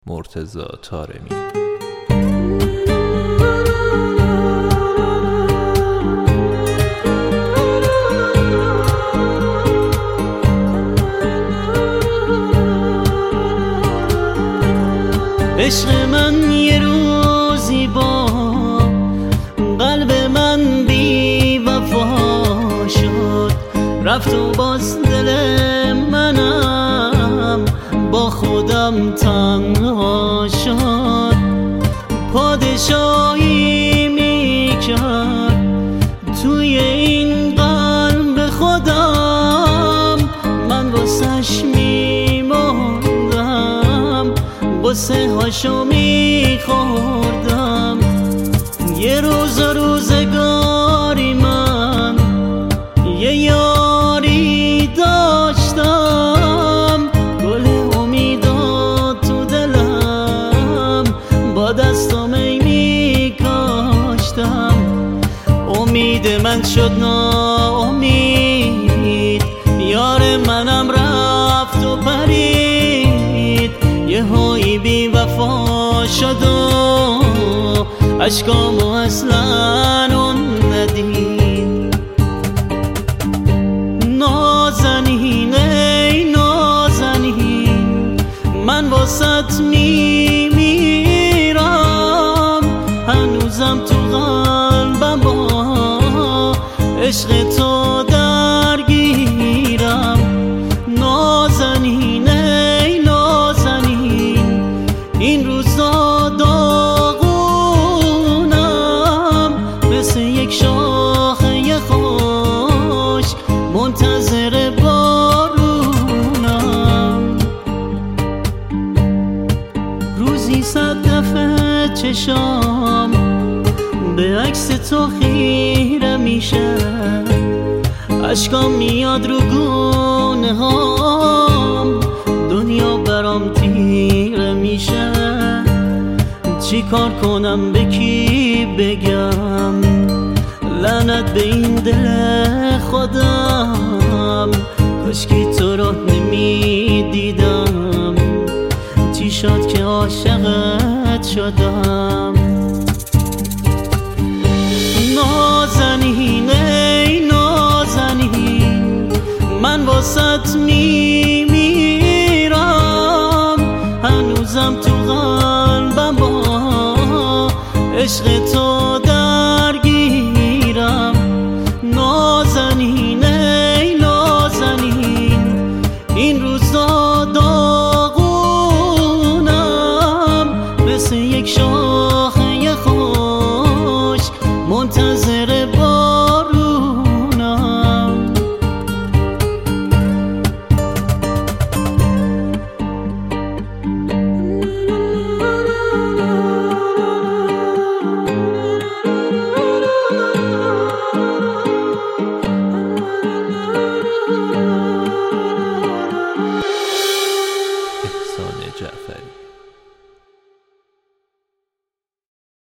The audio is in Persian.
مرتضی طارمی. عشق من یه روزی با قلب من بی وفا شد، رفت و باز دل منم با خودم تنها شد. پادشاهی میکرد توی این قلب خودم، من واسش میماندم، قصه هاشو میخوردم. یه روز و روزگاری من یه یاری داشتم، گل امیدا تو دلم با دستم میکاشتم. امید من شد ناامید، یار منم رفت و پرید، یه هایی بی وفا شد و اشکامو اصلا اون ندید. نازنین ای نازنین، من واسط میمیرم، هنوزم تو قلبم با عشق تو درگیرم. نازنین ای نازنین، این روزا داغونم، مثل یک شاخه خوش منتظر بارونم. روزی 100 دفعه چشام به عکس تو خیره میشه، اشکام میاد رو گونه هام، دنیا برام تیره میشه. چی کار کنم به کی بگم، لعنت به این دل خودم، کاشکی تو رو نمیدیدم، چی شد که عاشقت شدم. نازنین ای نازنین، من واسط میمیرم، هنوزم تو قلبم با عشق تو